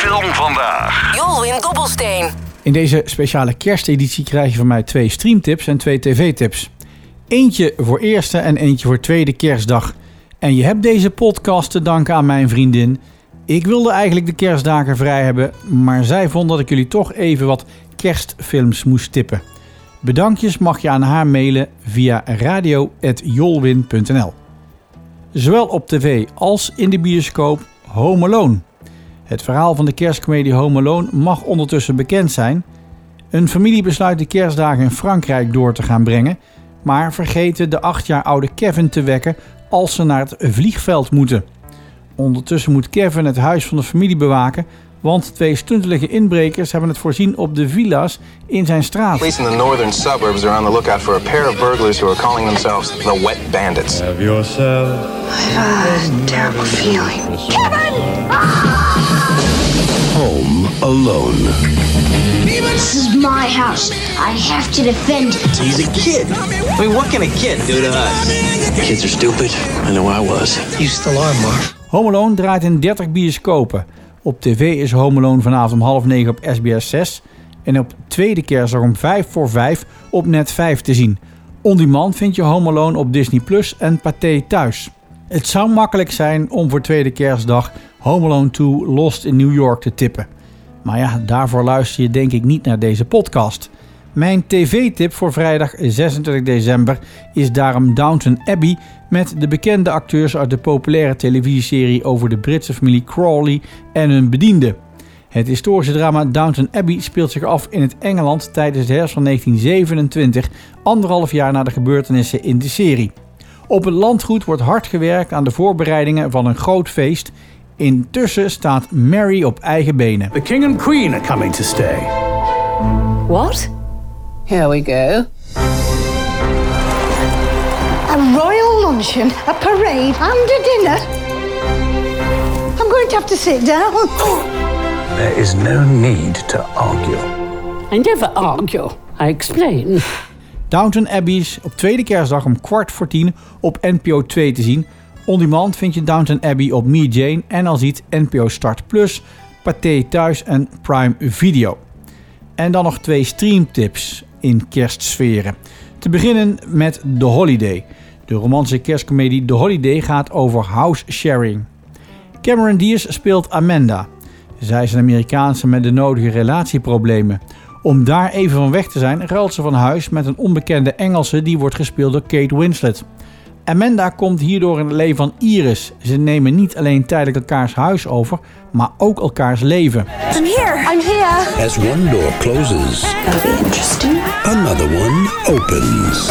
Film Vandaag. Jolwin Dobbelsteen. In deze speciale kersteditie krijg je van mij 2 streamtips en 2 tv-tips. Eentje voor eerste en eentje voor tweede kerstdag. En je hebt deze podcast te danken aan mijn vriendin. Ik wilde eigenlijk de kerstdagen vrij hebben, maar zij vond dat ik jullie toch even wat kerstfilms moest tippen. Bedankjes mag je aan haar mailen via radio@jolwin.nl. Zowel op tv als in de bioscoop Home Alone. Het verhaal van de kerstcomedie Home Alone mag ondertussen bekend zijn. Een familie besluit de kerstdagen in Frankrijk door te gaan brengen, maar vergeten de 8 jaar oude Kevin te wekken als ze naar het vliegveld moeten. Ondertussen moet Kevin het huis van de familie bewaken, want 2 stuntelige inbrekers hebben het voorzien op de villa's in zijn straat. Police in the northern suburbs are on the lookout for a pair of burglars who are calling themselves the Wet Bandits. Have yourself A terrible feeling. Kevin! Home Alone. This is my house. I have to defend it. He's a kid. I mean, what can a kid do to us? Kids are stupid. I know I was. You still are, Marv. Home Alone draait in 30 bioscopen. Op tv is Home Alone vanavond om 8:30 op SBS 6 en op tweede kerstdag om 5:45 op Net 5 te zien. On demand vind je Home Alone op Disney Plus en Pathé Thuis. Het zou makkelijk zijn om voor tweede kerstdag Home Alone 2 Lost in New York te tippen. Maar ja, daarvoor luister je denk ik niet naar deze podcast. Mijn tv-tip voor vrijdag 26 december is daarom Downton Abbey met de bekende acteurs uit de populaire televisieserie over de Britse familie Crawley en hun bedienden. Het historische drama Downton Abbey speelt zich af in het Engeland tijdens de herfst van 1927, 1,5 jaar na de gebeurtenissen in de serie. Op het landgoed wordt hard gewerkt aan de voorbereidingen van een groot feest. Intussen staat Mary op eigen benen. The king and queen are coming to stay. What? Here we go. A royal luncheon, a parade, and a dinner. I'm going to have to sit down. There is no need to argue. I never argue. I explain. Downton Abbey is op tweede kerstdag om 9:15 op NPO 2 te zien. On demand vind je Downton Abbey op Me Jane en al ziet NPO Start Plus, Pathé Thuis en Prime Video. En dan nog 2 streamtips in kerstsferen. Te beginnen met The Holiday. De romantische kerstcomedie The Holiday gaat over house sharing. Cameron Diaz speelt Amanda. Zij is een Amerikaanse met de nodige relatieproblemen. Om daar even van weg te zijn, ruilt ze van huis met een onbekende Engelse die wordt gespeeld door Kate Winslet. Amanda komt hierdoor in het leven van Iris. Ze nemen niet alleen tijdelijk elkaars huis over, maar ook elkaars leven. I'm here. As one door closes, That'll be interesting. another one opens.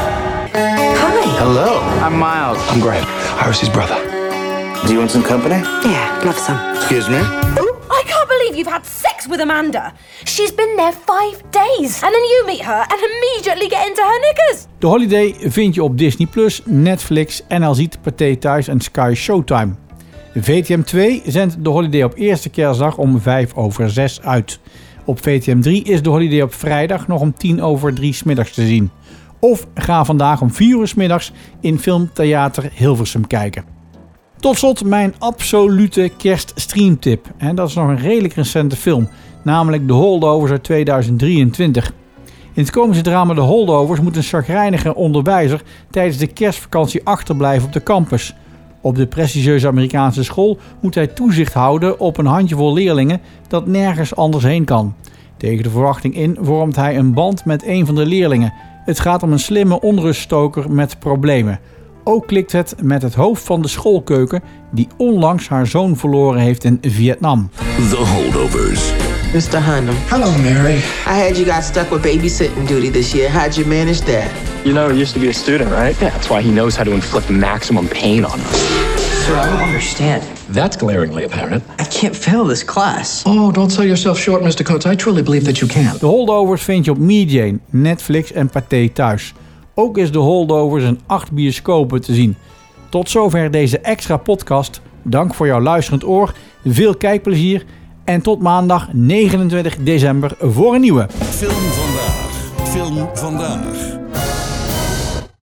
Hi. Hello. I'm Miles. I'm Greg. Iris' brother. Do you want some company? Yeah, love some. Excuse me? I can't believe you've had sex with Amanda. She's been there 5 days. And then you meet her and immediately get into her knickers. The Holiday vind je op Disney Plus, Netflix, NL Ziet, Pathé Thuis en Sky Showtime. VTM 2 zendt The Holiday op eerste kerstdag om 5:05 uit. Op VTM 3 is The Holiday op vrijdag nog om 2:10 's middags te zien. Of ga vandaag om 4 uur 's middags in Filmtheater Hilversum kijken. Tot slot mijn absolute kerststreamtip. En dat is nog een redelijk recente film, namelijk The Holdovers uit 2023. In het komische drama The Holdovers moet een chagrijnige onderwijzer tijdens de kerstvakantie achterblijven op de campus. Op de prestigieuze Amerikaanse school moet hij toezicht houden op een handjevol leerlingen dat nergens anders heen kan. Tegen de verwachting in vormt hij een band met een van de leerlingen. Het gaat om een slimme onruststoker met problemen. Ook klikt het met het hoofd van de schoolkeuken die onlangs haar zoon verloren heeft in Vietnam. The Holdovers. Mr. Hunnam. Hello, Mary. I heard you got stuck with babysitting duty this year. How'd you manage that? You know, he used to be a student, right? Yeah, that's why he knows how to inflict maximum pain on us. Sir, I don't understand. That's glaringly apparent. I can't fail this class. Oh, don't sell yourself short, Mr. Coates. I truly believe that you can. The Holdovers vind je op Me Jane, Netflix en Pathé Thuis. Ook is The Holdovers in 8 bioscopen te zien. Tot zover deze extra podcast. Dank voor jouw luisterend oor. Veel kijkplezier. En tot maandag 29 december voor een nieuwe. Film Vandaag. Film Vandaag.